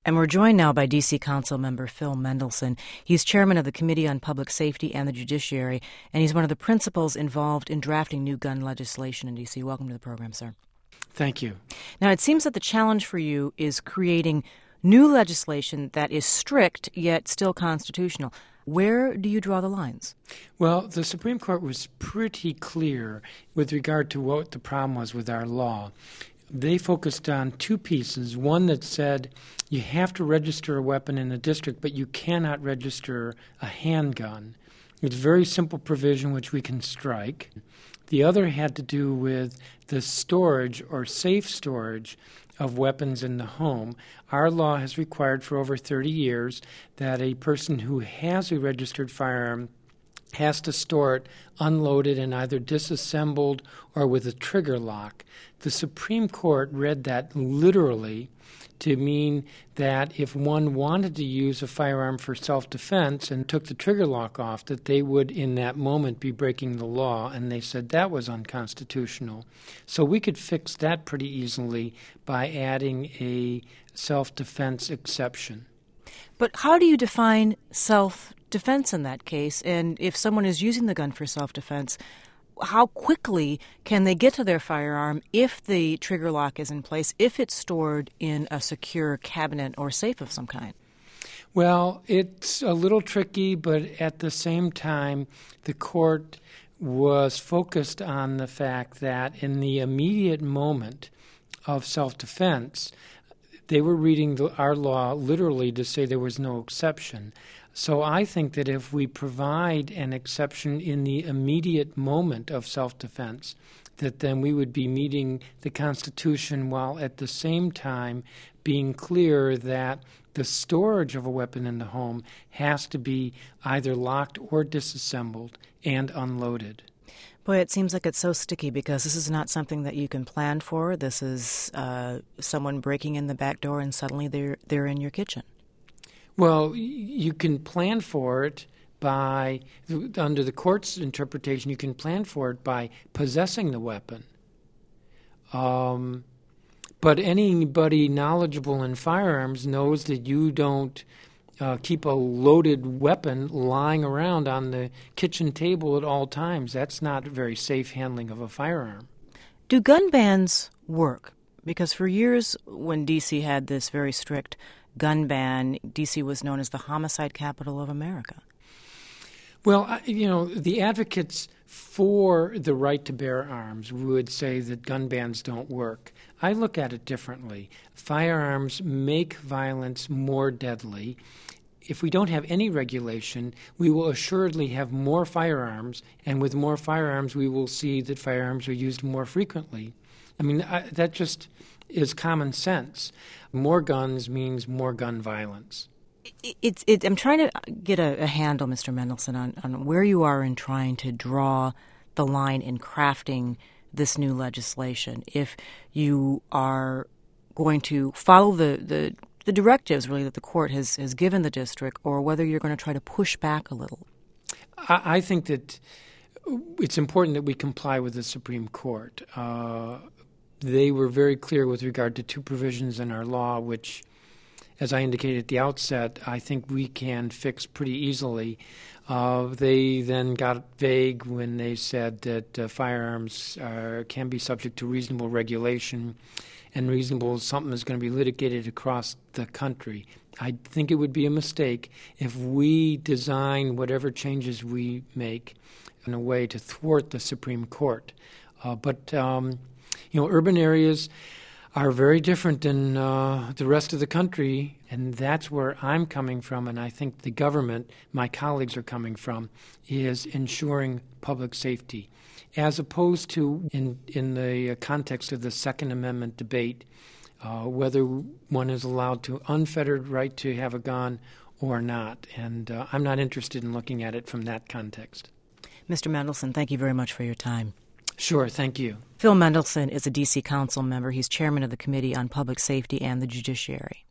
And we're joined now by D.C. Council member Phil Mendelson. He's chairman of the Committee on Public Safety and the Judiciary, and he's one of the principals involved in drafting new gun legislation in D.C. Welcome to the program, sir. Thank you. Now, it seems that the challenge for you is creating new legislation that is strict yet still constitutional. Where do you draw the lines? Well, the Supreme Court was pretty clear with regard to what the problem was with our law. They focused on two pieces. One that said you have to register a weapon in the district, but you cannot register a handgun. It's a very simple provision which we can strike. The other had to do with the storage or safe storage of weapons in the home. Our law has required for over 30 years that a person who has a registered firearm has to store it unloaded and either disassembled or with a trigger lock. The Supreme Court read that literally to mean that if one wanted to use a firearm for self-defense and took the trigger lock off, that they would in that moment be breaking the law, and they said that was unconstitutional. So we could fix that pretty easily by adding a self-defense exception. But how do you define self-defense in that case? And if someone is using the gun for self-defense, how quickly can they get to their firearm if the trigger lock is in place, if it's stored in a secure cabinet or safe of some kind? Well, it's a little tricky, but at the same time, the court was focused on the fact that in the immediate moment of self-defense, they were reading our law literally to say there was no exception. So I think that if we provide an exception in the immediate moment of self-defense, that then we would be meeting the Constitution while at the same time being clear that the storage of a weapon in the home has to be either locked or disassembled and unloaded. Boy, it seems like it's so sticky because this is not something that you can plan for. This is someone breaking in the back door and suddenly they're in your kitchen. Well, you can plan for it by, under the court's interpretation, you can plan for it by possessing the weapon. But anybody knowledgeable in firearms knows that you don't keep a loaded weapon lying around on the kitchen table at all times. That's not very safe handling of a firearm. Do gun bans work? Because for years when D.C. had this very strict gun ban, D.C. was known as the homicide capital of America. Well, the advocates for the right to bear arms would say that gun bans don't work. I look at it differently. Firearms make violence more deadly. If we don't have any regulation, we will assuredly have more firearms, and with more firearms, we will see that firearms are used more frequently. I mean, that just is common sense. More guns means more gun violence. I'm trying to get a handle, Mr. Mendelson, on where you are in trying to draw the line in crafting this new legislation. If you are going to follow the directives, really, that the court has given the district, or whether you're going to try to push back a little. I think that it's important that we comply with the Supreme Court. They were very clear with regard to two provisions in our law, which, as I indicated at the outset, I think we can fix pretty easily. They then got vague when they said that firearms can be subject to reasonable regulation, and reasonable is something that's going to be litigated across the country. I think it would be a mistake if we design whatever changes we make in a way to thwart the Supreme Court. But urban areas are very different than the rest of the country, and that's where I'm coming from, and I think the government, my colleagues are coming from, is ensuring public safety. As opposed to, in the context of the Second Amendment debate, whether one is allowed to unfettered right to have a gun or not. And I'm not interested in looking at it from that context. Mr. Mendelson, thank you very much for your time. Sure, thank you. Phil Mendelson is a D.C. Council member. He's chairman of the Committee on Public Safety and the Judiciary.